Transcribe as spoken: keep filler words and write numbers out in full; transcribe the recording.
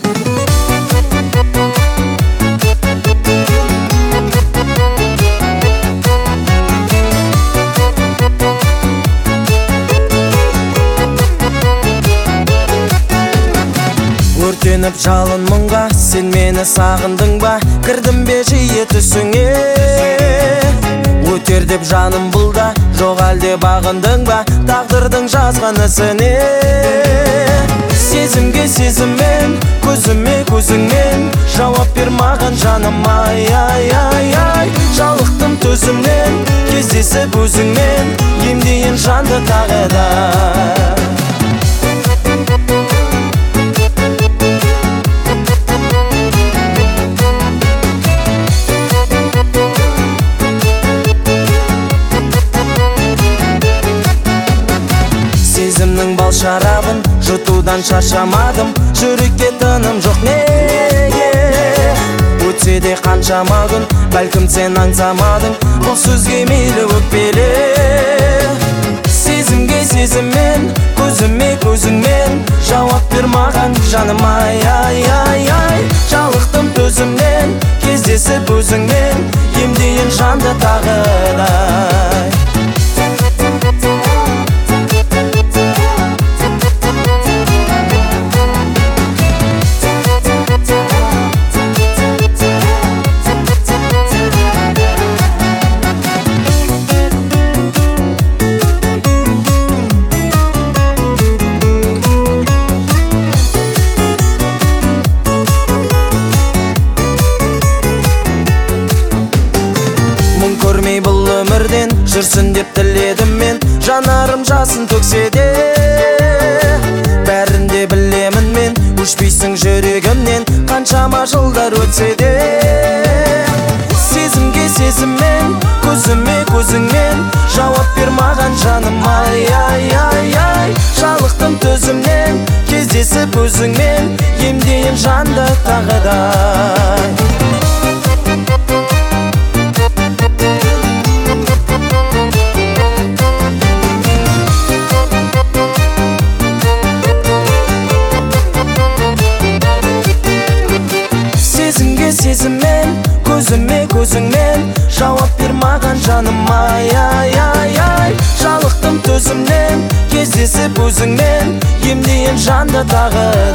Өртеніп жалын мұңға, сен мені сағындың ба? Кірдім бе жиі түсіңе? Өтер деп жаным бұлда, жоқ әлде бағындың ба? Тағдырдың жазған ісіне. Сезімге сезіммен, көзіме көзіңмен, жауап бер маған жаным, ай, ай, ай, ай. Жалықтым төзімнен, кездесіп өзіңмен, емдейін жанды тағы да. Сезімнің бал шарабын жұтудан шаршамадым, жүрекке тыным жоқ неге? Өтсе де қаншама күн, бәлкім сен аңсамадың, бұл сөзге мейлі өкпеле. Сезімге сезіммен, көзіме көзіңмен, жауап бер маған жаным, ай, ай, ай, ай. Жалықтым төзімнен, кездесіп өзіңмен, емдейін жанды тағы да. Көрмей бұл өмірден жүрсін деп тіледім мен, жанарым жасын төксе де. Бәрін де білемін мен, өшпейсің жүрегімнен, қаншама жылдар өтсе де. Сезімге сезіммен, көзіме көзіңмен, жауап бер маған жаным, ай, ай, ай, ай. Жалықтым төзімнен, кездесіп өзіңмен, емдейін жанды тағы да. Сезіммен, көзіме көзіңмен, жауап бер маған жаным, ай, ай, ай, ай. Жалықтым төзімнен, кездесіп өзіңмен, емдейін жанды тағы